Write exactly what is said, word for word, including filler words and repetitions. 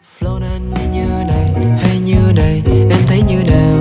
Flow nên như này hay như này, em thấy như nào?